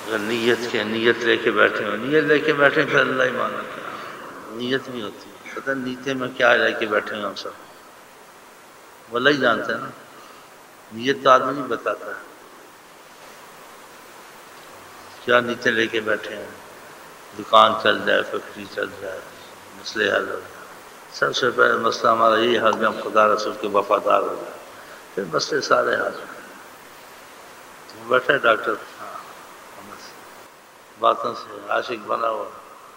اگر نیت لے کے بیٹھے ہو، نیت لے کے بیٹھے پھر اللہ ہی مانا کیا نیت بھی ہوتی ہے، پتہ نیتے میں کیا لے کے بیٹھے ہیں ہم سب، اللہ ہی جانتے ہیں نا، نیت تو آدمی نہیں بتاتا کیا نیتیں لے کے بیٹھے ہیں، دکان چل جائے، فیکٹری چل جائے، مسئلے حل ہو جائے۔ سب سے پہلے مسئلہ ہمارا یہی حل میں ہم خدا رسول کے وفادار ہو جائے، پھر مسئلے سارے حل بیٹھے ڈاکٹر باتوں سے عاشق بنا ہوا،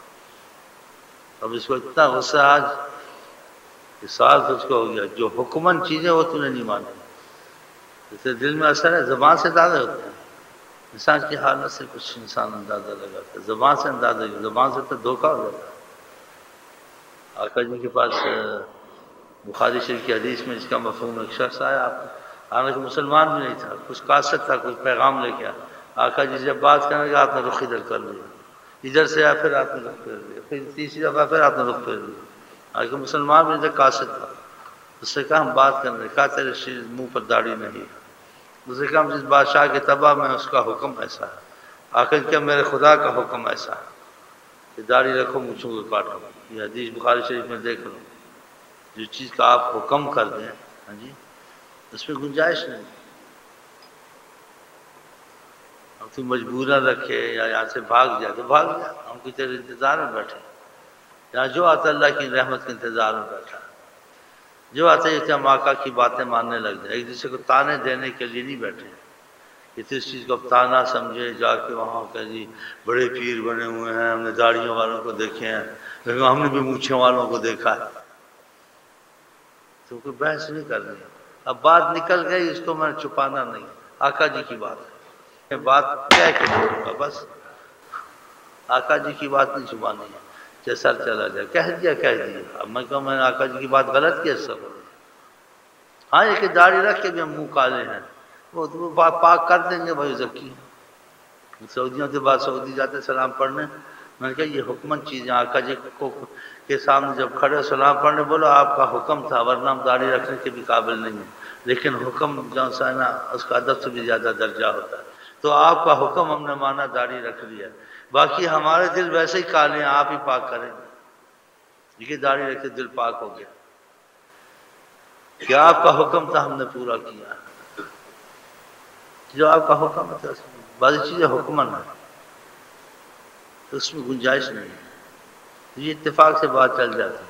اب اس کو اتنا غصہ آج کہ ساتھ اس کو ہو گیا، جو حکمن چیزیں وہ تو نے نہیں مانی، جیسے دل میں اثر ہے، زبان سے اندازہ ہوتے ہیں، انسان کی حالت سے کچھ انسان اندازہ لگاتا ہے، زبان سے اندازہ، زبان سے تو دھوکہ ہو جاتا ہے۔ آقا جی کے پاس بخاری شریف کی حدیث میں اس کا مفہوم ایک شخص آیا، حالانکہ مسلمان بھی نہیں تھا، کچھ قاصد تھا، کچھ پیغام لے کے آیا، آقا جی جب بات کرنے لگا آپ نے رخ ادھر کر لیا، ادھر سے آیا پھر آپ نے رخ پھیر لیا، پھر تیسری دفعہ پھر آپ نے رخ پھیر لیا، حالانکہ مسلمان بھی نہیں تھا، قاصد تھا۔ اس سے کہا ہم بات کرنے، کہا تیرے منہ پر داڑھی نہیں، اس سے کہا جس بادشاہ کے تبع میں اس کا حکم ایسا ہے، آخر کیا میرے خدا کا حکم ایسا ہے کہ داڑھی رکھو مونچھوں کو کاٹو، یہ حدیث بخاری شریف میں دیکھ لو، جو چیز کا آپ حکم کر دیں ہاں جی اس میں گنجائش نہیں، اب تو مجبوراً رکھے یا یہاں سے بھاگ جائے تو بھاگ جائے، ہم کی تیرے انتظار میں بیٹھے، یہاں جو آتا اللہ کی رحمت کے انتظار میں بیٹھا، جو آتا ہے کہ ہم آقا کی باتیں ماننے لگ جائیں، ایک دوسرے کو تانے دینے کے لیے نہیں بیٹھے، کہ اس چیز کو تانا سمجھے جا کے وہاں کہ جی بڑے پیر بنے ہوئے ہیں، ہم نے داڑھیوں والوں کو دیکھے ہیں، لیکن ہم نے بھی مونچھوں والوں کو دیکھا ہے، تو کوئی بحث نہیں کر رہی، اب بات نکل گئی، اس کو میں چھپانا نہیں، آقا جی کی بات ہے، بات کہہ کے بولوں گا بس، آقا جی کی بات نہیں چھپانی ہے، کہ سر چلا جائے، کہہ دیا اب میں کہوں میں نے آقا جی کی بات غلط کی سب، ہاں یہ کہ داڑھی رکھ کے بھی ہم منہ کالے ہیں، وہ پاک کر دیں گے بھائی ذکی، سعودیوں کے بعد سعودی جاتے سلام پڑھنے، میں نے کہا یہ حکمن چیزیں آقا جی کو کے سامنے جب کھڑے سلام پڑھنے بولو آپ کا حکم تھا، ورنہ ہم داڑھی رکھنے کے بھی قابل نہیں ہیں، لیکن حکم جو ہے نا اس کا ادب سے بھی زیادہ درجہ ہوتا ہے، تو آپ کا حکم ہم نے مانا، داڑھی رکھ لیا، باقی ہمارے دل ویسے ہی کالے ہیں، آپ ہی پاک کریں گے، یہ داڑھی رکھ کے دل پاک ہو گیا، کیا آپ کا حکم تھا ہم نے پورا کیا، جو آپ کا حکم تھا، بعض چیزیں حکمن ہے تو اس میں گنجائش نہیں ہے، یہ اتفاق سے بات چل جاتی ہے،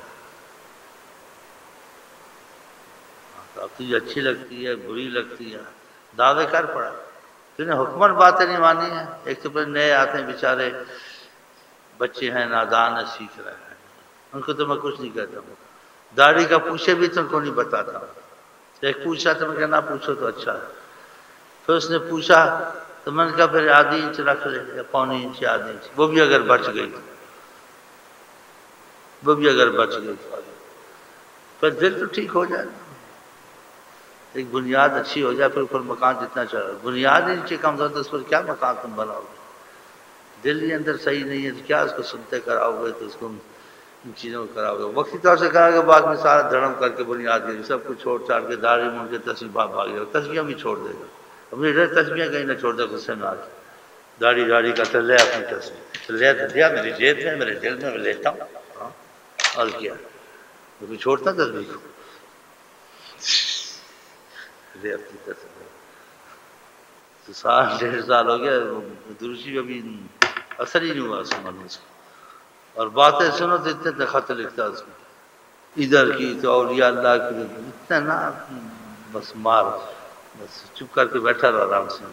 اب تجھے اچھی لگتی ہے بری لگتی ہے دعوے کر پڑا، تُو حکمن باتیں نہیں مانی ہیں، ایک تو پھر نئے آتے ہیں بیچارے بچے ہیں، نادان ہیں، سیکھ رہے ہیں، ان کو تو میں کچھ نہیں کہتا ہوں، داڑھی کا پوچھے بھی تو ان کو نہیں بتاتا، ایک پوچھا تو میں کہنا پوچھو تو اچھا ہے، پھر اس نے پوچھا تو میں نے کہا پھر آدھی انچ رکھ لے یا پونے انچ آدھی انچ، وہ بھی اگر بچ گئی پھر دل تو ٹھیک ہو جائے، ایک بنیاد اچھی ہو جائے، پھر اوپر مکان جتنا چاہے، بنیاد ہی نیچے کمزور تو اس پر کیا مکان تم بناؤ گے، دل ہی اندر صحیح نہیں ہے تو کیا اس کو سنتے کراؤ گے، تو اس کو ان چیزوں کو کراؤ گے، وقتی طور سے کراؤ گے، بعد میں سارا دھڑم کر کے بنیاد گئی، سب کچھ چھوڑ چھاڑ کے داڑھی مون کے تسبیح بھاگ جائے، تسبیح بھی چھوڑ دے گا، اپنی تسبیح کہیں نہ چھوڑ دے غصے میں آ کے، داڑھی کا تو لے اپنی تسبیح لے دیا میری جیب میں، میرے دل میں لیتا ہوں، اور کیا وہ چھوڑتا تسبیح کو، لے اپنی تسبیح، تو 1.5 سال ہو گیا دروشی ابھی اثر ہی نہیں ہوا اس من سے، اور باتیں سنو تو اتنے خط لکھتا اس میں، ادھر کی تو اولیاء اللہ کی اتنا نا بس مار، بس چپ کر کے بیٹھا رہا آرام سے،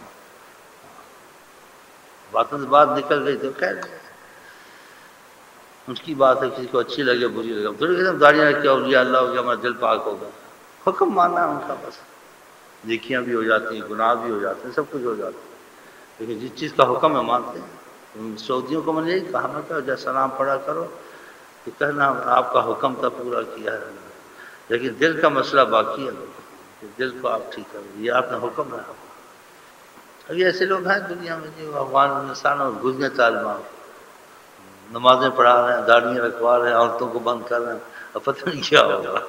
باتوں سے بات نکل گئی تو کہہ دیں ان کی بات ہے، کسی کو اچھی لگے بری لگے، تھوڑی کہ داڑیاں رکھ کے اولیاء اللہ ہو گیا ہمارا دل پاک ہوگا، حکم ماننا ہے ان کا بس، نیکیاں بھی ہو جاتی ہیں، گناہ بھی ہو جاتے ہیں، سب کچھ ہو جاتا ہے، لیکن جس چیز کا حکم ہے مانتے ہیں، سعودیوں کو میں نے یہی کہا، میں کہا جب سلام پڑھا کرو تو کہنا آپ کا حکم تھا پورا کیا ہے، لیکن دل کا مسئلہ باقی ہے، دل کو آپ ٹھیک کرو، یہ آپ نے حکم ہے، ابھی ایسے لوگ ہیں دنیا میں جو افغانستان اور گزنے طالبان نمازیں پڑھا رہے ہیں، داڑیاں رکھوا رہے ہیں، عورتوں کو بند کر رہے ہیں، اب پتہ نہیں کیا ہوگا،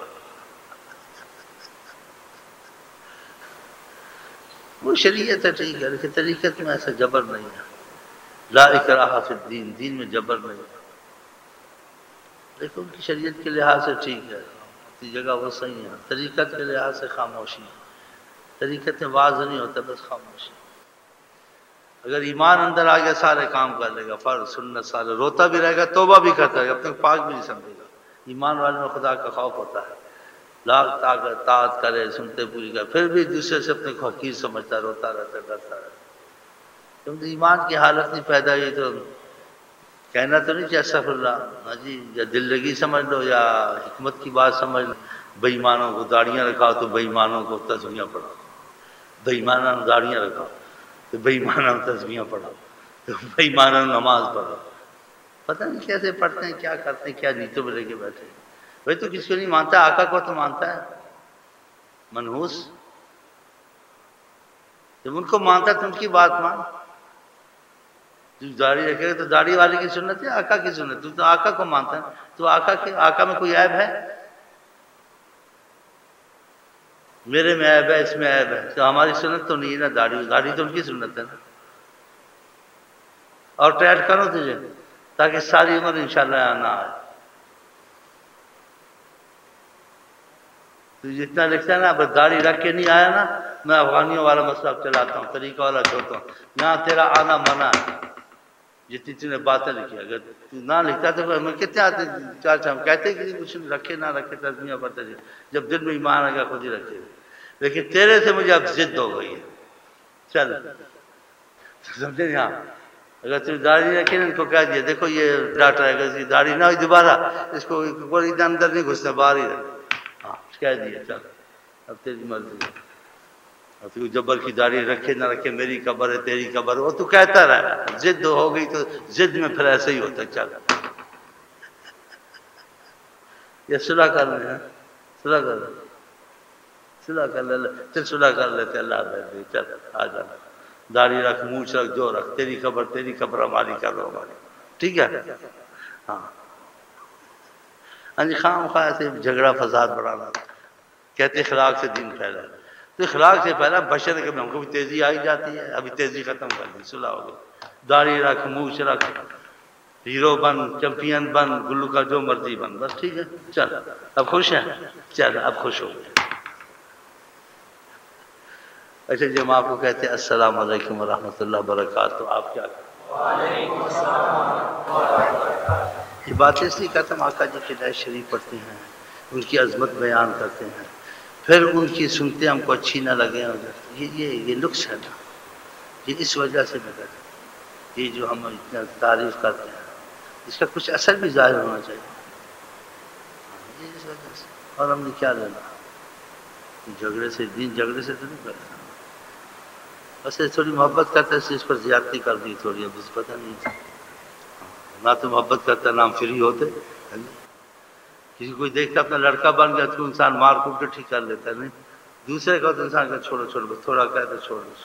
وہ شریعت ہے ٹھیک ہے، لیکن طریقت میں ایسا جبر نہیں ہے، لا اکراہ فی الدین، دین میں جبر نہیں۔ لیکن ان کی شریعت کے لحاظ سے ٹھیک ہے، اپنی جگہ وہ صحیح ہے، طریقت کے لحاظ سے خاموشی ہے، طریقت میں واضح نہیں ہوتا، بس خاموشی۔ اگر ایمان اندر آ گیا سارے کام کر لے گا، فرض سنت سارے، روتا بھی رہے گا، توبہ بھی کرتا ہے، اب تک پاک بھی نہیں سمجھے گا۔ ایمان والے میں خدا کا خوف ہوتا ہے، لاکھ طاعت کرے، سنتے پوری کرے، پھر بھی دوسرے سے اپنے کو حقیر سمجھتا ہے، روتا رہتا ہے، ڈرتا رہتا ہے۔ کیونکہ ایمان کی حالت نہیں پیدا ہوئی تو کہنا تو نہیں کہ استغفر اللہ، ہاں جی، یا دل لگی سمجھ لو یا حکمت کی بات سمجھ لو۔ بے ایمانوں کو داڑیاں رکھاؤ تو بے ایمانوں کو تسبیحاں پڑھاؤ، بے ایمانوں کو داڑیاں رکھاؤ تو بے ایمانوں کو تسبیحاں پڑھاؤ، تو بے ایمانوں کو نماز پڑھاؤ۔ پتہ نہیں کیسے پڑھتے ہیں، کیا کرتے ہیں، کیا نیتوں میں لے کے بیٹھے ہیں۔ بھائی تو کسی کو نہیں مانتا، آقا کو تو مانتا ہے منحوس، جب ان کو مانتا تو ان کی بات مان۔ تو داڑھی رکھے گا تو داڑھی والے کی سنت ہے، آقا کی سنت، تو آقا کو مانتا ہے، تو آقا میں کوئی عیب ہے؟ میرے میں عیب ہے، اس میں عیب ہے، تو ہماری سنت تو نہیں ہے نا، داڑھی تو ان کی سنت ہے نا۔ اور ٹائٹ کرو تجھے تاکہ ساری عمر انشاءاللہ آنا آئے۔ تو جتنا لکھتا ہے نا، بس داڑھی رکھ کے نہیں آیا نا، میں افغانیوں والا مسئلہ چلاتا ہوں، طریقہ والا چھوڑتا ہوں، یہاں تیرا آنا منع ہے۔ جتنی تھی نے باتیں لکھی، اگر تو نہ لکھتا تو ہمیں کتنے آتے، چار ہم کہتے کہ کچھ رکھے نہ رکھے تسبیحاں پڑھتے تھے، جب دل میں ایمان آ گیا خود ہی رکھے، لیکن تیرے سے مجھے اب ضد ہو گئی ہے، چل سمجھے نہیں؟ ہاں اگر تو داڑھی رکھی نا، ان کو کہہ دیا دیکھو یہ ڈاکٹر ہے، اگر اس کی داڑھی نہ ہوئی دوبارہ اس کو کوئی اندر نہیں گھسنا، باہر ہی رکھ، ہاں کہہ دیا، چل اب تیری مرضی ہے۔ اور تو جبر کی داڑھی رکھے نہ رکھے، میری قبر ہے تیری قبر ہے، وہ تو کہتا رہا، ضد ہو گئی تو ضد میں پھر ایسے ہی ہوتا ہے۔ چل یہ صلح کر لیں، صلح کر لیں، صلح کر لے، چل صلح کر لیتے، اللہ حافظ، چل آ جا، داڑھی رکھ، مونچھ رکھ، جو رکھ، تیری قبر ہماری کر لو ہماری، ٹھیک ہے؟ ہاں ہاں جی، خواہ مخواہ ایسے جھگڑا فساد بڑھانا، کہتے اخلاق سے دین پھیلا، تو اخلاق سے پہلا بشر کے ہم کو بھی تیزی آئی جاتی ہے، ابھی تیزی ختم کر دی، صلح ہو گئی، داڑھی رکھ، مونچھ رکھ، ہیرو بن، چمپئن بن، گلو کا جو مرضی بن، بس ٹھیک ہے، چل اب خوش ہے، چل اب خوش ہو گئے۔ اچھا جی، ہم آپ کو کہتے ہیں السلام علیکم ورحمۃ اللہ وبرکاتہ، آپ کیا کریں؟ یہ باتیں اس لیے کہتا ہم آقا جی کی درود شریف پڑھتے ہیں، ان کی عظمت بیان کرتے ہیں، پھر ان کی سنتے ہم کو اچھی نہ لگے، یہ نقص ہے نا، یہ اس وجہ سے میں کہتا ہوں، یہ جو ہم اتنا تعریف کرتے ہیں اس کا کچھ اثر بھی ظاہر ہونا چاہیے، یہ اس وجہ سے۔ اور ہم نے کیا لینا جھگڑے سے، دین جھگڑے سے تو نہیں کرنا، بس تھوڑی محبت کرتا ہے، اس پر زیادتی کر دی تھوڑی، اب اس پتہ نہیں تھا، نہ تو محبت کرتا نہ ہم فری ہوتے۔ کسی کوئی دیکھتا اپنا لڑکا بن گیا تو انسان مار کوٹ کے ٹھیک کر لیتا ہے، نہیں دوسرے کا تو انسان کا چھوڑو چھوڑو، بس تھوڑا کہہ تو چھوڑ دو،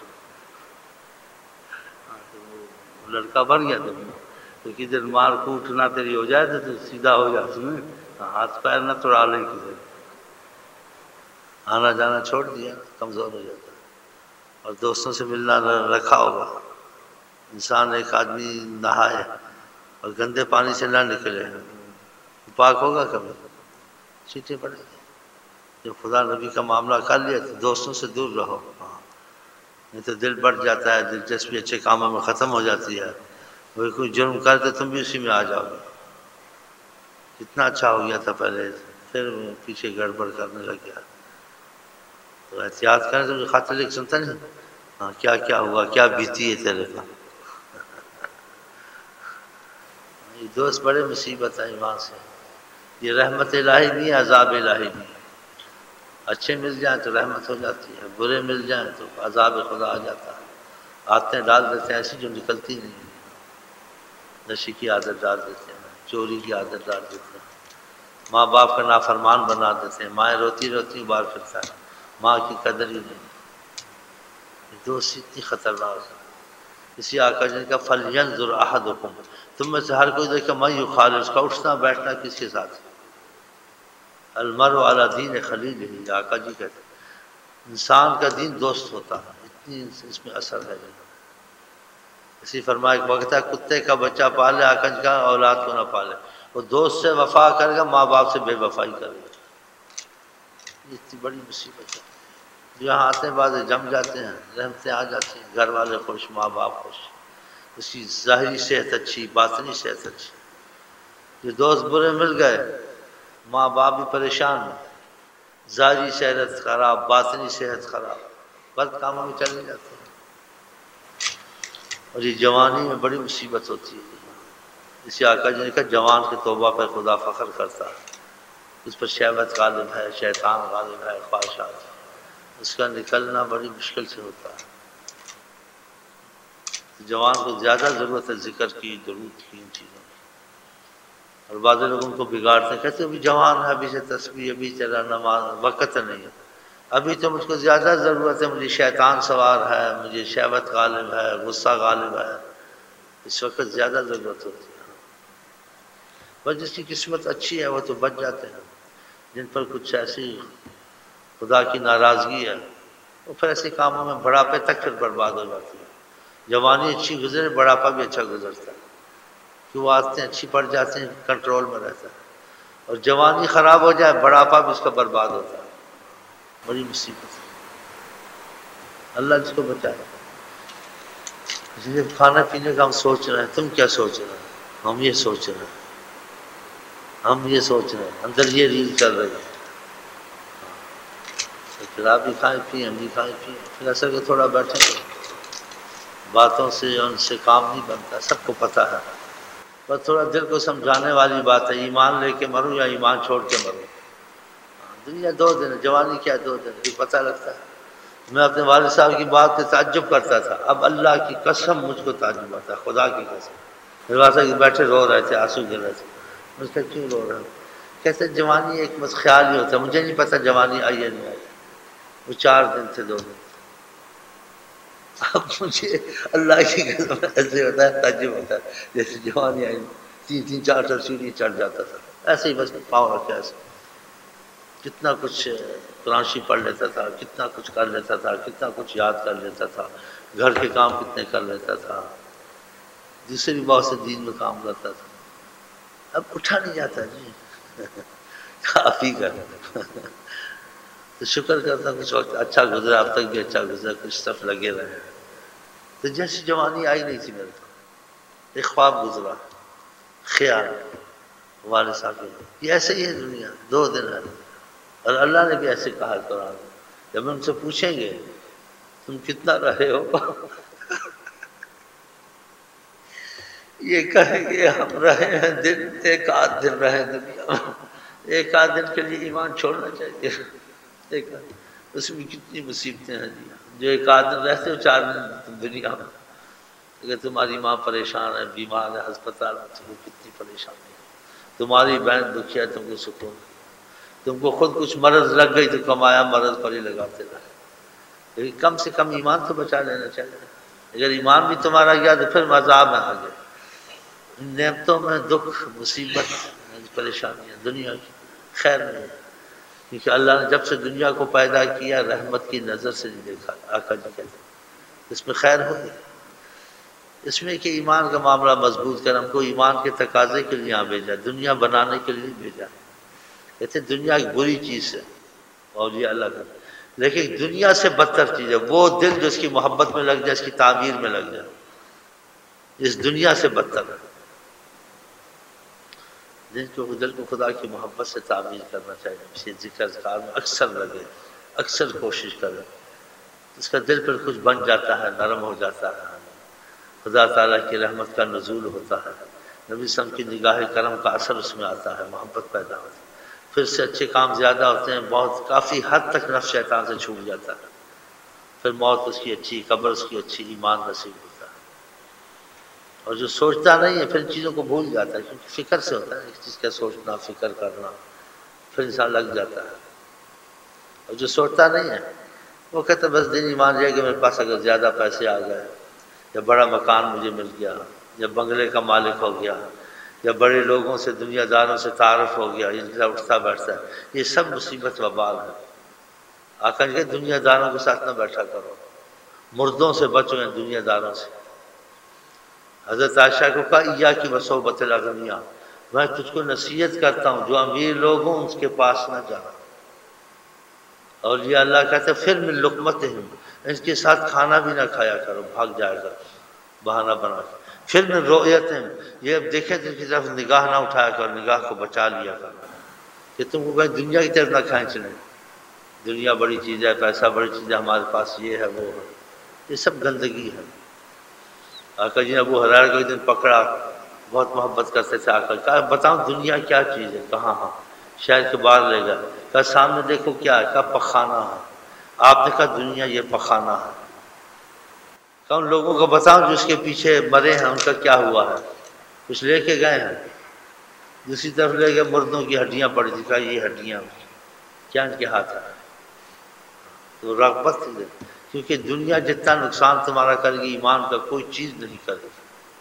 وہ لڑکا بن گیا تو کدھر مار کوٹ نہ تیری ہو جائے تو سیدھا ہو جاتا ہے، ہاتھ پیر نہ توڑا لیں کدھر، آنا جانا چھوڑ دیا، کمزور ہو جاتا ہے۔ اور دوستوں سے ملنا رکھا ہوگا، انسان ایک آدمی نہائے اور گندے پانی سے نہ نکلے، پاک ہوگا کبھی؟ چیٹے پڑے گے۔ جب خدا نبی کا معاملہ کر لیا تو دوستوں سے دور رہو، نہیں تو دل بڑھ جاتا ہے، دلچسپی اچھے کاموں میں ختم ہو جاتی ہے، وہ کوئی جرم کرتے تم بھی اسی میں آ جاؤ گے، کتنا اچھا ہو گیا تھا پہلے، پھر پیچھے گڑبڑ کرنے لگ گیا، تو احتیاط کریں۔ تو خط لکھ سنتا نہیں، ہاں کیا کیا ہوا، کیا بیتی ہے تیرے کا، یہ دوست بڑے مصیبت ہے ایمان سے، یہ رحمت الہی نہیں، عذاب الہی نہیں، اچھے مل جائیں تو رحمت ہو جاتی ہے، برے مل جائیں تو عذاب خدا آ جاتا ہے، عادتیں ڈال دیتے ہیں ایسی جو نکلتی نہیں، نشے کی عادت ڈال دیتے ہیں، چوری کی عادت ڈال دیتے ہیں، ماں باپ کا نافرمان بنا دیتے ہیں، مائیں روتی روتی بار پھرتا ہے، ماں کی قدر ہی نہیں، دوست اتنی خطرناک ہے۔ اسی آقا جن کا فَلْيَنْظُرْ أَحَدُكُمْ، تم میں سے ہر کوئی دیکھے میں یخالف، اس کا اٹھنا بیٹھنا کس کے ساتھ، المرء علی دین خلیلہ، آقا جی کہتے ہیں انسان کا دین دوست ہوتا ہے، اتنی اس میں اثر ہے، اسی فرمایا کہ وقت ہے کتے کا بچہ پالے آکنج کا اولاد کو نہ پالے، وہ دوست سے وفا کرے گا ماں باپ سے بے وفائی کرے گا۔ یہ اتنی بڑی مصیبت ہے، یہاں آتے بعد جم جاتے ہیں، رحمتیں آ جاتی ہیں، گھر والے خوش، ماں باپ خوش، اس کی ظاہری صحت اچھی، باطنی صحت اچھی۔ جو دوست برے مل گئے ماں باپ بھی پریشان ہیں، ظاہری صحت خراب، باطنی صحت خراب، غلط کاموں میں چلے جاتے ہیں۔ اور یہ جوانی میں بڑی مصیبت ہوتی ہے۔ اسی آقا جی نے کہا جوان کے توبہ پر خدا فخر کرتا ہے، اس پر شہوت غالب ہے، شیطان غالب ہے، خواہشات، اس کا نکلنا بڑی مشکل سے ہوتا ہے۔ جوان کو زیادہ ضرورت ہے ذکر کی، درود کی، ان چیزوں کی۔ اور بعض لوگ ان کو بگاڑتے ہیں، کہتے ہیں ابھی جوان ہے، ابھی سے تسبیح، ابھی چلا نماز، وقت نہیں ہے، ابھی تو مجھ کو زیادہ ضرورت ہے، مجھے شیطان سوار ہے، مجھے شہوت غالب ہے، غصہ غالب ہے، اس وقت زیادہ ضرورت ہوتی ہے۔ بس جس کی قسمت اچھی ہے وہ تو بچ جاتے ہیں، جن پر کچھ ایسی خدا کی ناراضگی ہے وہ پھر ایسے کاموں میں بڑھاپے تک پھر برباد ہو جاتی ہے۔ جوانی اچھی گزرے، بڑھاپا بھی اچھا گزرتا ہے، کہ وہ عادتیں اچھی پڑ جاتی ہیں، کنٹرول میں رہتا ہے، اور جوانی خراب ہو جائے بڑھاپا بھی اس کا برباد ہوتا ہے، بڑی مصیبت ہے۔ اللہ جس کو بچائے۔ اس لیے کھانا پینے کا ہم سوچ رہے ہیں، تم کیا سوچ رہے ہیں؟ ہم یہ سوچ رہے ہیں، ہم یہ سوچ رہے ہیں، اندر یہ ریل چل رہی ہے، آپ بھی کھائیں پئیں، ہم بھی کھائیں پئیں، پھر اصل کو تھوڑا بیٹھیں گے، باتوں سے ان سے کام نہیں بنتا، سب کو پتہ ہے، بس تھوڑا دل کو سمجھانے والی بات ہے، ایمان لے کے مرو یا ایمان چھوڑ کے مرو۔ دنیا 2 دن ہے، جوانی کیا 2 دن، یہ پتہ لگتا ہے۔ میں اپنے والد صاحب کی بات سے تعجب کرتا تھا، اب اللہ کی قسم مجھ کو تعجب آتا ہے، خدا کی قسم۔ میرے والد صاحب بیٹھے رو رہے تھے، آنسو گر رہے تھے، مجھ سے کیوں رو رہے ہو؟ کہتے جوانی ایک بس خیال ہی ہوتا ہے، مجھے نہیں پتہ جوانی آئی ہے نہیں آئی، وہ 4 دن تھے 2 دن۔ اب مجھے اللہ کی قسم ایسے ہوتا ہے، تعجب ہوتا ہے، جیسے جوانی آئی 3 4 سیڑھی چڑھ جاتا تھا، ایسے ہی بس پاؤں رکھے ایسے، کتنا کچھ قرآن شریف پڑھ لیتا تھا، کتنا کچھ کر لیتا تھا، کتنا کچھ یاد کر لیتا تھا، گھر کے کام کتنے کر لیتا تھا، دوسری بہت سے دین میں کام کرتا تھا، اب اٹھا نہیں جاتا جی، آپ ہی کر تو شکر کرتا کچھ وقت اچھا گزرا، اب تک بھی اچھا گزرا، کچھ صف لگے رہے۔ تو جیسی جوانی آئی نہیں تھی میرے کو، ایک خواب گزرا، خیال والد صاحب یہ ایسے ہی ہے دنیا، 2 دن ہے، اور اللہ نے بھی ایسے کہا قرآن میں، جب ان سے پوچھیں گے تم کتنا رہے ہو یہ کہیں گے ہم رہے ہیں دن، 1 آدھ دن رہے دنیا میں، 1 آدھ دن کے لیے ایمان چھوڑنا چاہیے، اس میں کتنی مصیبتیں ہیں جی، جو 1 آدھ دن رہتے ہو 4 دن دنیا میں، اگر تمہاری ماں پریشان ہے، بیمار ہے، ہسپتال میں، تم کو کتنی پریشانی ہے، تمہاری بہن دکھی ہے، تم کو سکون ہے، تم کو خود کچھ مرض لگ گئی تو کمایا مرض پر ہی لگاتے رہے، لیکن کم سے کم ایمان تو بچا لینا چاہیے، اگر ایمان بھی تمہارا گیا تو پھر عذاب میں آگے، ان نعمتوں میں دکھ، مصیبت، پریشانیاں دنیا کی خیر نہیں، کیونکہ اللہ نے جب سے دنیا کو پیدا کیا رحمت کی نظر سے نہیں دیکھا، آقا جی کہتے ہیں اس میں خیر ہوگی، اس میں کہ ایمان کا معاملہ مضبوط کر، ہم کو ایمان کے تقاضے کے لیے یہاں بھیجا، دنیا بنانے کے لیے بھیجا، کہتے ہیں دنیا ایک بری چیز ہے اولیاء اللہ کا، لیکن دنیا سے بدتر چیز ہے وہ دل جو اس کی محبت میں لگ جائے، اس کی تعمیر میں لگ جائے، اس دنیا سے بدتر ہے، دل کو خدا کی محبت سے تعمیر کرنا چاہیے، اسی ذکر اذکار میں اکثر لگے، اکثر کوشش کرے، اس کا دل پر کچھ بن جاتا ہے، نرم ہو جاتا ہے، خدا تعالیٰ کی رحمت کا نزول ہوتا ہے، نبی صلی اللہ علیہ وسلم کی نگاہ کرم کا اثر اس میں آتا ہے، محبت پیدا ہوتی ہے، پھر سے اچھے کام زیادہ ہوتے ہیں، بہت کافی حد تک نفس شیطان سے چھوٹ جاتا ہے، پھر موت اس کی اچھی، قبر اس کی اچھی، ایمان نصیب ہوتا ہے، اور جو سوچتا نہیں ہے پھر ان چیزوں کو بھول جاتا ہے، کیونکہ فکر سے ہوتا ہے، ایک چیز کا سوچنا، فکر کرنا، پھر انسان لگ جاتا ہے، اور جو سوچتا نہیں ہے وہ کہتا ہے بس دین ایمان جائے کہ میرے پاس اگر زیادہ پیسے آ گئے، یا بڑا مکان مجھے مل گیا، یا بنگلے کا مالک ہو گیا، یا بڑے لوگوں سے، دنیا داروں سے تعارف ہو گیا، ان کے ساتھ اٹھتا بیٹھتا ہے، یہ سب مصیبت وبال ہے، آقا کہ دنیا داروں کے ساتھ نہ بیٹھا کرو، مردوں سے بچو، ان دنیا داروں سے، حضرت عائشہ کو کہا ایاک وصحبۃ الاغنیاء، میں تجھ کو نصیحت کرتا ہوں جو امیر لوگ ہوں اس کے پاس نہ جانا۔ اور یہ اللہ کہتے پھر من لقمتہم، اس کے ساتھ کھانا بھی نہ کھایا کرو، بھاگ جائے گا بہانہ بنا کے۔ پھر من رؤیتہم، یہ اب دیکھیں تو ان کی طرف نگاہ نہ اٹھایا کرو، نگاہ کو بچا لیا کرو کہ تم کو کہیں دنیا کی طرف نہ کھینچ لیں، دنیا بڑی چیز ہے، پیسہ بڑی چیز ہے، ہمارے پاس یہ ہے وہ ہے، یہ سب گندگی ہے۔ آقا جی نے ابو ہریرہ کو ایک دن پکڑا، بہت محبت کرتے تھے آقا، کہا بتاؤ دنیا کیا چیز ہے؟ کہا ہاں، شہر کے باہر لے گا، کہا سامنے دیکھو کیا ہے؟ کہا پخانہ ہے۔ آپ نے کہا دنیا یہ پخانہ ہے؟ کہا ان لوگوں کو بتاؤ جو اس کے پیچھے مرے ہیں ان کا کیا ہوا ہے؟ کچھ لے کے گئے ہیں؟ دوسری طرف لے گئے مردوں کی ہڈیاں پڑی تھی، کہا یہ ہڈیاں کیا ان کے ہاتھ ہے؟ تو رغبت تھی، کیونکہ دنیا جتنا نقصان تمہارا کرے گی ایمان کا کوئی چیز نہیں کرے گی۔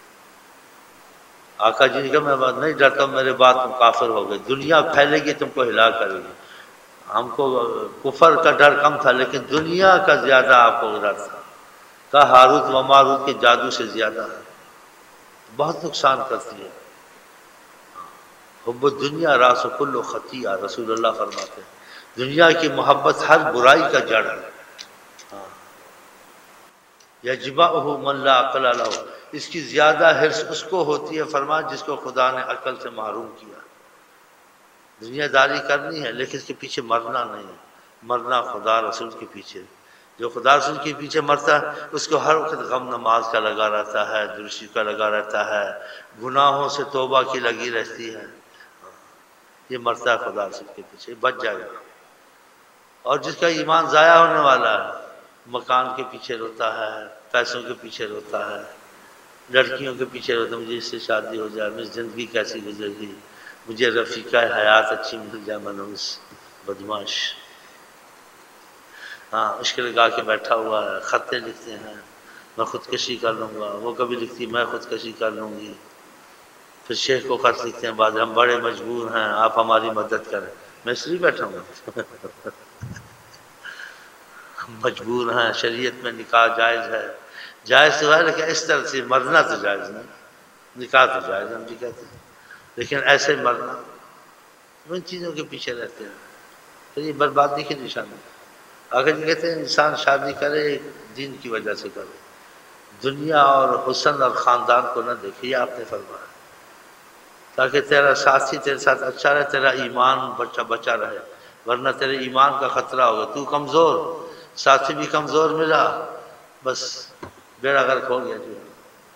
آقا جی نے کہا میں نہیں ڈرتا، میرے بعد تم کافر ہو گئے، دنیا پھیلے گی تم کو ہلا کرے گی۔ ہم کو کفر کا ڈر کم تھا لیکن دنیا کا زیادہ آپ کو ڈر تھا۔ کہا ہاروت و ماروت کے جادو سے زیادہ ہے، بہت نقصان کرتی ہے۔ حب الدنیا راس کل خطیہ، رسول اللہ فرماتے ہیں دنیا کی محبت ہر برائی کا جڑ ہے۔ یجمعہ من لا عقل لہ، اس کی زیادہ حرص اس کو ہوتی ہے فرمایا جس کو خدا نے عقل سے محروم کیا۔ دنیا داری کرنی ہے لیکن اس کے پیچھے مرنا نہیں ہے، مرنا خدا رسول کے پیچھے۔ جو خدا رسول کے پیچھے مرتا ہے اس کو ہر وقت غم نماز کا لگا رہتا ہے، درشی کا لگا رہتا ہے، گناہوں سے توبہ کی لگی رہتی ہے، یہ مرتا ہے خدا رسول کے پیچھے، بچ جائے گا۔ اور جس کا ایمان ضائع ہونے والا ہے، مکان کے پیچھے روتا ہے، پیسوں کے پیچھے روتا ہے، لڑکیوں کے پیچھے روتا ہے، مجھے اس سے شادی ہو جائے، میری زندگی کیسی گزر گئی، مجھے رفیقہ حیات اچھی مل جائے، منحوس بدماش، ہاں عشق لگا کے بیٹھا ہوا ہے، خطیں لکھتے ہیں میں خودکشی کر لوں گا، وہ کبھی لکھتی میں خودکشی کر لوں گی، پھر شیخ کو خط لکھتے ہیں بعد ہم بڑے مجبور ہیں آپ ہماری مدد کریں، میں اس لیے بیٹھا ہوں مجبور ہیں، شریعت میں نکاح جائز ہے، جائز تو ہے لیکن اس طرح سے مرنا تو جائز نہیں، نکاح تو جائز ہم جی کہتے ہیں لیکن ایسے مرنا، ان چیزوں کے پیچھے رہتے ہیں، پھر یہ بربادی کی نشانی۔ اگر یہ کہتے ہیں انسان شادی کرے دین کی وجہ سے کرے، دنیا اور حسن اور خاندان کو نہ دیکھے، یہ آپ نے فرمایا تاکہ تیرا ساتھی تیرے ساتھ اچھا رہے، تیرا ایمان بچا رہے، ورنہ تیرے ایمان کا خطرہ ہوگا، تو کمزور، ساتھی بھی کمزور ملا، بس بیڑا غرق ہو گیا جو،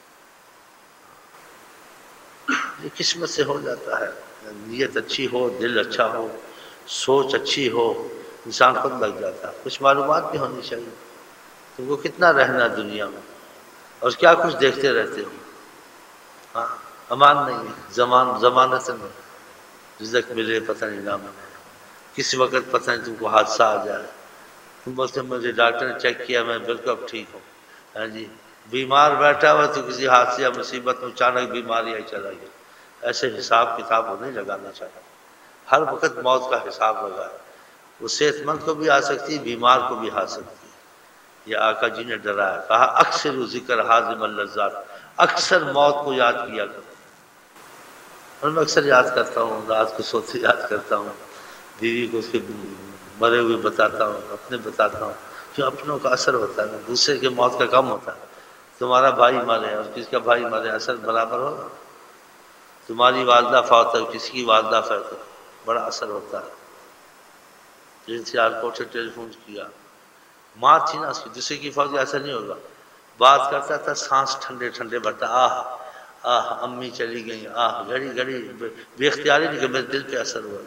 یہ قسمت سے ہو جاتا ہے، نیت اچھی ہو، دل اچھا ہو، سوچ اچھی ہو، انسان خود لگ جاتا ہے، کچھ معلومات بھی ہونی چاہیے تم کو کتنا رہنا دنیا میں اور کیا کچھ دیکھتے رہتے ہو، ہاں امان نہیں ہے، ضمانت نہیں، رزق ملے پتہ نہیں نہ ملے، کس وقت پتہ نہیں تم کو حادثہ آ جائے، تم بولتے مجھے ڈاکٹر نے چیک کیا میں بالکل اب ٹھیک ہوں، ہاں جی بیمار بیٹھا ہوا تو کسی حادثے یا مصیبت میں اچانک بیماری آئی چلا گیا، ایسے حساب کتاب وہ نہیں لگانا چاہتا، ہر وقت موت کا حساب لگا ہے، وہ صحت مند کو بھی آ سکتی ہے، بیمار کو بھی آ سکتی ہے، یہ آقا جی نے ڈرایا، کہا اکثر ذکر حازم اللذات، اکثر موت کو یاد کیا کرو، اور میں اکثر یاد کرتا ہوں، رات کو سوتے یاد کرتا ہوں، بیوی کو اس کے مرے ہوئے بتاتا ہوں، اپنے بتاتا ہوں، کیوں اپنوں کا اثر ہوتا ہے، دوسرے کے موت کا کم ہوتا ہے، تمہارا بھائی مرے اور کس کا بھائی مرے اثر برابر ہوگا، تمہاری والدہ فوت ہے کسی کی والدہ فوت ہے، بڑا اثر ہوتا ہے، جن سے ایئرپورٹ سے ٹیلی فون کیا، ماں تھی نا اس کی، دوسرے کی فوت ایسا نہیں ہوگا، بات کرتا تھا سانس ٹھنڈے ٹھنڈے بڑھتا، آہ آہ امی چلی گئی، آہ گھڑی گھڑی بے اختیاری نہیں کہ میرے دل پہ اثر ہوا،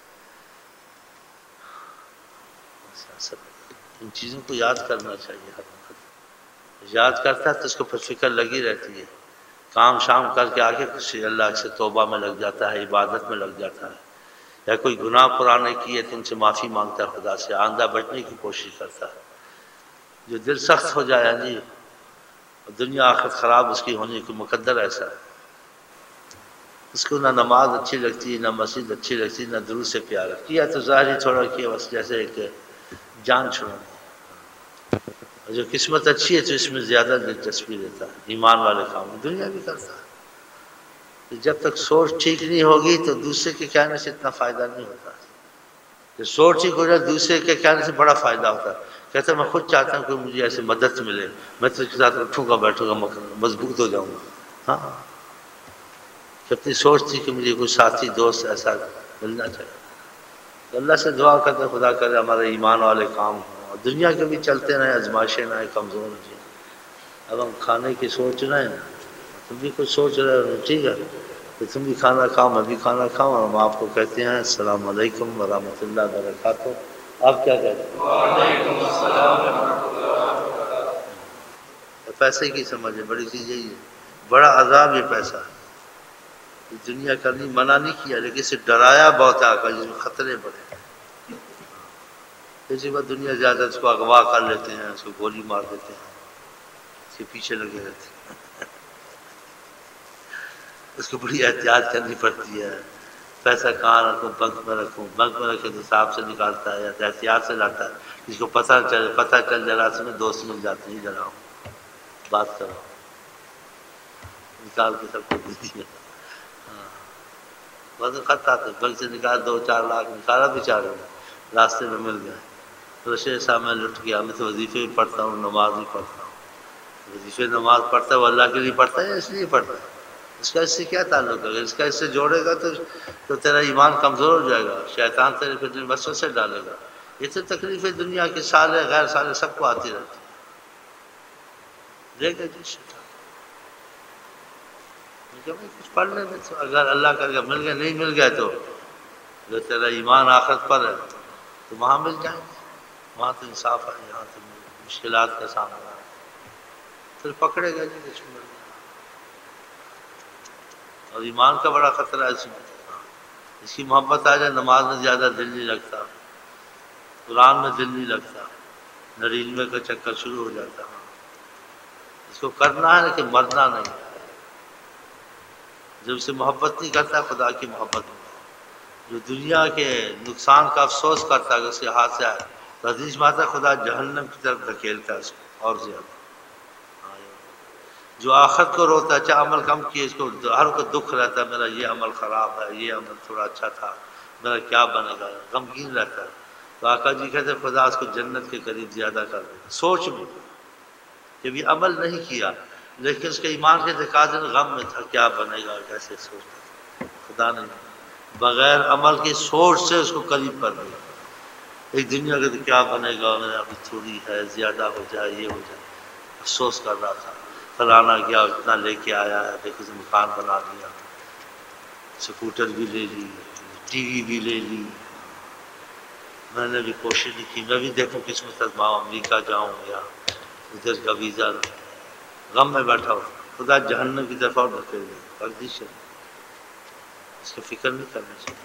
ان چیزوں کو یاد کرنا چاہیے، ہر وقت یاد کرتا ہے تو اس کو پھر فکر لگی رہتی ہے، کام شام کر کے آگے کچھ اللہ سے توبہ میں لگ جاتا ہے، عبادت میں لگ جاتا ہے، یا کوئی گناہ پرانے کیے تو ان سے معافی مانگتا ہے خدا سے، آئندہ بچنے کی کوشش کرتا ہے، جو دل سخت ہو جائے جی دنیا آخرت خراب اس کی ہونے کی مقدر ایسا ہے، اس کو نہ نماز اچھی لگتی، نہ مسجد اچھی لگتی، نہ درود سے پیار کیا تو ظاہری تھوڑا کیا بس جیسے ایک جان چھوڑنا، اور جو قسمت اچھی ہے تو اس میں زیادہ دلچسپی لیتا ہے، ایمان والے کام دنیا بھی کرتا ہے۔ جب تک سوچ ٹھیک نہیں ہوگی تو دوسرے کے کہنے سے اتنا فائدہ نہیں ہوتا۔ کہ سوچ ٹھیک ہو جائے دوسرے کے کہنے سے بڑا فائدہ ہوتا ہے۔ کہتا ہے میں خود چاہتا ہوں کہ مجھے ایسے مدد ملے، میں تو اس کے ساتھ اٹھوں گا بیٹھوں گا مضبوط ہو جاؤں گا۔ ہاں کہ اپنی سوچ تھی کہ مجھے کوئی ساتھی دوست ایسا ملنا چاہیے۔ تو اللہ سے دعا کرتے خدا کرے ہمارے ایمان والے کام ہوں اور دنیا کے بھی چلتے رہیں، آزمائشیں نہ کمزور ہو جائیں۔ اب ہم کھانے کی سوچ رہے ہیں، تم بھی کچھ سوچ رہے ہو، ٹھیک ہے تو تم بھی کھانا کھاؤ میں بھی کھانا کھاؤں، اور ہم آپ کو کہتے ہیں السلام علیکم ورحمۃ اللہ وبرکاتہ۔ آپ کیا کہتے ہیں؟ وعلیکم السلام ورحمۃ اللہ وبرکاتہ۔ پیسے کی سمجھ ہے، بڑی چیز یہی ہے، بڑا عذاب یہ پیسہ ہے۔ دنیا کرنی منع نہیں کیا لیکن اسے ڈرایا بہت ہے آقا جس میں خطرے بڑے ہیں۔ اسی بات دنیا زیادہ اس کو اغوا کر لیتے ہیں، اس کو گولی مار دیتے ہیں، اس کے پیچھے لگے رہتے ہیں، اس کو بڑی احتیاط کرنی پڑتی ہے۔ پیسہ کہاں رکھوں، بینک میں رکھوں، بینک میں رکھے تو صاحب سے نکالتا ہے یا احتیاط سے لاتا ہے، جس کو پتہ چل جائے راستے میں دوست مل جاتے ہیں، ادھر آؤ بات کرو، نکال کے سب کو دے دیا۔ بس خط آتے بینک سے نکال 2-4 لاکھ نکالا بیچارے نے، راستے میں مل گئے تو شیخ صاحب میں لٹ گیا، میں تو وظیفے بھی پڑھتا ہوں نماز بھی پڑھتا ہوں۔ وظیفے نماز پڑھتا ہے وہ اللہ کے لیے پڑھتا ہے یا اس لیے پڑھتا ہے؟ اس کا اس سے کیا تعلق ہے؟ اگر اس کا اس سے جوڑے گا تو تیرا ایمان کمزور ہو جائے گا، شیطان تیرے فتنے وسوسے ڈالے گا۔ یہ تو تکلیفیں دنیا کے سالے غیر سالے سب کو آتی رہتی ہیں، دے گا جی شیطان۔ کچھ پڑھنے میں تو اگر اللہ کر کے مل گیا، نہیں مل گیا تو جو تیرا ایمان آخرت پر ہے تو وہاں مل جائیں گے، وہاں تو انصاف ہے، یہاں تو مشکلات کا سامنا ہے، پھر پکڑے گا جی کچھ مل گیا۔ اور ایمان کا بڑا خطرہ ہے اس میں، اس کی محبت آ جائے نماز میں زیادہ دل نہیں لگتا، قرآن میں دل نہیں لگتا، نریلمے کا چکر شروع ہو جاتا ہے۔ اس کو کرنا ہے لیکن مرنا نہیں ہے۔ جب اسے محبت نہیں کرتا خدا کی محبت میں، جو دنیا کے نقصان کا افسوس کرتا ہے اس کے ہاتھ سے آئے تو حدیث میں آتا ہے خدا جہنم کی طرف دھکیلتا ہے اس کو اور زیادہ۔ جو آخرت کو روتا ہے چاہے عمل کم کیے، اس کو ہر کو دکھ رہتا ہے میرا یہ عمل خراب ہے، یہ عمل تھوڑا اچھا تھا، میرا کیا بنے گا، غمگین رہتا ہے۔ تو آقا جی کہتے ہیں خدا اس کو جنت کے قریب زیادہ کر دے گا۔ سوچ بھی جب یہ عمل نہیں کیا لیکن اس کے ایمان کے تقاضے غم میں تھا، کیا بنے گا کیسے سوچتا تھا، خدا نے بغیر عمل کی سوچ سے اس کو قریب کر دیا۔ ایک دنیا کے تو کیا بنے گا، میرا ابھی تھوڑی ہے، زیادہ ہو جائے، یہ ہو جائے، افسوس کر رہا تھا، فلانا گیا اتنا لے کے آیا ہے، دیکھو سے مکان بنا لیا، سکوٹر بھی لے لی، ٹی وی بھی لے لی، میں نے بھی کوشش نہیں کی، میں بھی دیکھوں قسمت آزماؤں، امریکہ جاؤں یا ادھر کا ویزا، غم میں بیٹھا ہو، خدا جہنم کی طرف اور دھکیل دے، ورزش ہے، اس کی فکر نہیں کرنی چاہیے۔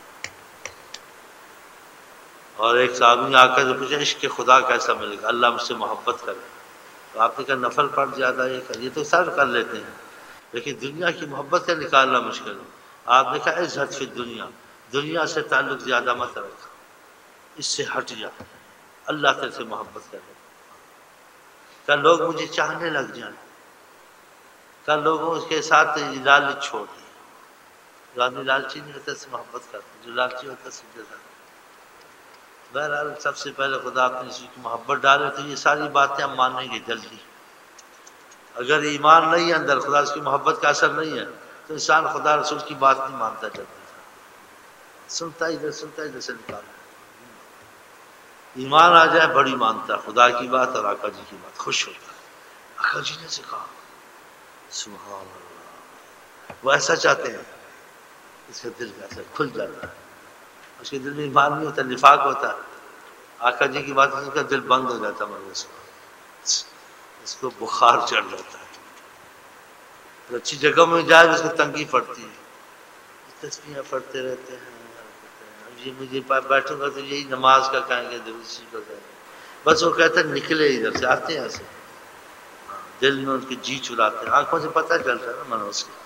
اور ایک صحابی نے آ کر پوچھا عشق خدا کیسا ملے گا، اللہ مجھ سے محبت کرے، تو آپ نے کہا نفل پڑھ زیادہ یہ تو سب کر لیتے ہیں لیکن دنیا کی محبت سے نکالنا مشکل ہے۔ آپ نے کہا عزت فی دنیا، دنیا سے تعلق زیادہ مت رکھا، اس سے ہٹ جا، اللہ تیرے سے محبت کرے، کیا لوگ مجھے چاہنے لگ جائیں، کیا لوگوں کے ساتھ لالچ چھوڑ دیں، جو آدمی لالچی نہیں ہوتا سے محبت کرتا، جو لالچی ہوتا سے جزا۔ بہرحال سب سے پہلے خدا اپنی اس کی محبت ڈالے تو یہ ساری باتیں ہم مانیں گے جلدی۔ اگر ایمان نہیں ہے اندر، خدا اس کی محبت کا اثر نہیں ہے تو انسان خدا رسول کی بات نہیں مانتا، جلدی سنتا ادھر سے نکالتا۔ ایمان آ جائے بڑی مانتا ہے خدا کی بات اور آقا جی کی بات، خوش ہوتا ہے، آقا جی نے سکھا، سبحان اللہ، وہ ایسا چاہتے ہیں، اس کا دل ایسا کھل جاتا ہے، اس کے دل میں ایمان نہیں ہوتا، نفاق ہوتا ہے، آقا جی کی بات اس کا دل بند ہو جاتا ہے، اس کو بخار چڑھ جاتا ہے، اچھی جگہ میں جائے اس کو تنگی پڑتی ہے، تسبیحیں پڑھتے رہتے ہیں، یہ مجھے بیٹھوں گا تو یہی نماز کا کہیں گے، اسی کو کہیں گے، بس وہ کہتے ہیں نکلے ادھر سے، آتے ہیں ایسے، دل میں ان کی جی چراتے ہیں، آنکھوں سے پتہ چلتا ہے نا منوس کا،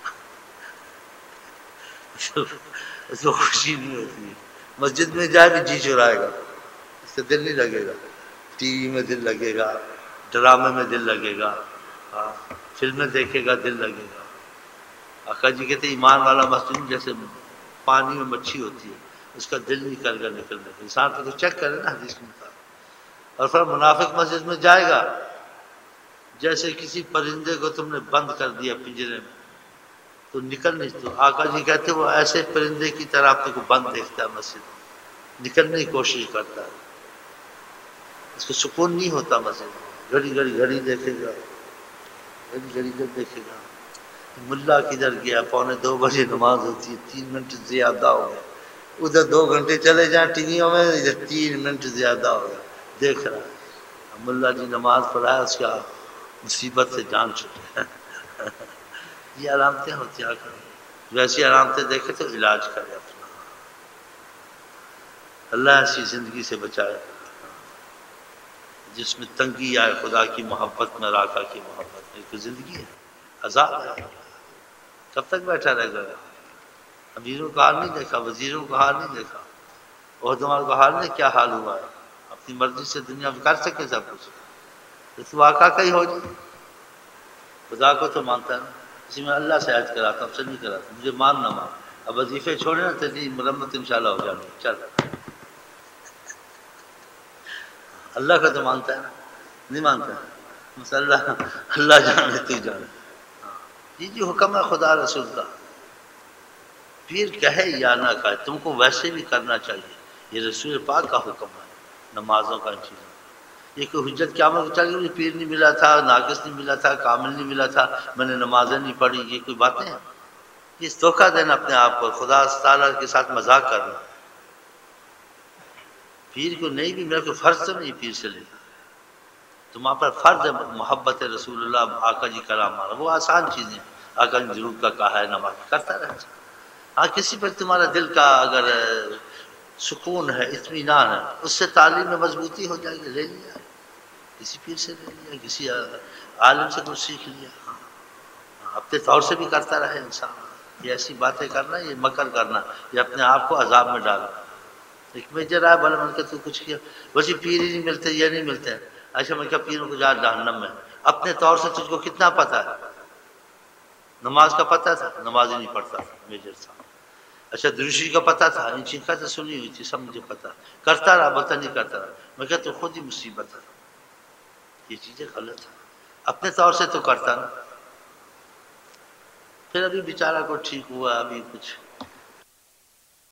اس کو خوشی نہیں ہوتی ہے، مسجد میں جائے بھی جی چرائے گا، اس سے دل نہیں لگے گا، ٹی وی میں دل لگے گا، ڈرامے میں دل لگے گا، ہاں فلمیں دیکھے گا دل لگے گا۔ آقا جی کہتے ہیں ایمان والا مسجد جیسے پانی میں مچھی ہوتی ہے، اس کا دل نہیں کرے گا نکلنے کا۔ انسان کو تو چیک کرے نا حدیث میں تھا۔ اور پھر منافق مسجد میں جائے گا جیسے کسی پرندے کو تم نے بند کر دیا پنجرے میں تو نکل نہیں، تو آقا جی کہتے وہ ایسے پرندے کی طرح اپنے کو بند دیکھتا ہے مسجد میں، نکلنے کی کوشش کرتا ہے، اس کو سکون نہیں ہوتا مسجد میں، گھڑی گھڑی گھڑی دیکھے گا، گھڑی گھڑی گھڑی دیکھے گا۔ ملا کدھر گیا، 1:45 نماز ہوتی ہے، 3 منٹ زیادہ ہو گیا، ادھر 2 گھنٹے چلے جائیں ٹیویوں میں، ادھر 3 منٹ زیادہ ہو گیا، دیکھ رہا ہے ملا جی نماز پڑھایا، اس کا مصیبت سے جان چھوٹے۔ یہ علامتیں ہوتی ہیں، ویسی علامتیں دیکھے تو علاج کرے اپنا، اللہ ایسی زندگی سے بچائے جس میں تنگی آئے خدا کی محبت میں، آقا کی محبت میں۔ تو زندگی ہے، عذاب ہے، کب تک بیٹھا رہ گیا؟ امیروں کا حال نہیں دیکھا، وزیروں کا حال نہیں دیکھا، عہدیداروں کا حال نہیں، کیا حال ہوا ہے؟ اپنی مرضی سے دنیا میں کر سکے سب کچھ، تو آقا کا ہی ہو جائے۔ خدا کو تو مانتا ہے نا، اسی میں اللہ سے عہد کراتا ہوں، سے نہیں کراتا، مجھے مان نہ مان، اب وظیفے چھوڑے نا تیری مرمت انشاءاللہ ہو جانے، چل۔ اللہ کا تو مانتا ہے نا، نہیں مانتا ہے بس اللہ جانے تو جانے۔ یہ جو حکم ہے خدا رسول کا، پیر کہے یا نہ کہے تم کو ویسے بھی کرنا چاہیے، یہ رسول پاک کا حکم ہے نمازوں کا، ان چیزوں کا۔ یہ کوئی حجت قیامت چل گئی، پیر نہیں ملا تھا، ناقص نہیں ملا تھا، کامل نہیں ملا تھا، میں نے نمازیں نہیں پڑھی، یہ کوئی باتیں ہیں؟ یہ دھوکہ دینا اپنے آپ کو، خدا تعالیٰ کے ساتھ مذاق کرنا۔ پیر کو نہیں بھی میرے کو فرض تو نہیں پیر سے لینا، تمہاں پر فرض ہے محبت رسول اللہ، آقا جی کلام مانا، وہ آسان چیزیں، آقا جی ضرور کا کہا ہے نماز کرتا رہتا۔ ہاں کسی پر تمہارا دل کا اگر سکون ہے، اطمینان ہے، اس سے تعلیم میں مضبوطی ہو جائے گی، لے لیا کسی پیر سے، لے لیا کسی عالم سے کچھ سیکھ لیا، اپنے طور سے بھی کرتا رہے انسان۔ یہ ایسی باتیں کرنا، یہ مکر کرنا، یہ اپنے آپ کو عذاب میں ڈالنا۔ ایک میجر آیا بھلا من کے تو کچھ کیا، ویسے پیر ہی نہیں ملتے، یہ نہیں ملتے ہیں، ایسا میں کیا پیروں کو جا جہنم میں، اپنے طور سے تجھ کو کتنا پتا ہے؟ نماز کا پتہ تھا، نماز ہی نہیں پڑھتا تھا میجر صاحب۔ اچھا دروشی کا پتہ تھا، ان چیزیں تو سنی ہوئی تھی، سب مجھے پتا، کرتا رہا بتا نہیں کرتا رہا، میں کہتا تو خود ہی مصیبت ہے، یہ چیزیں غلط ہیں، اپنے طور سے تو کرتا نا۔ پھر ابھی بیچارہ کو ٹھیک ہوا، ابھی کچھ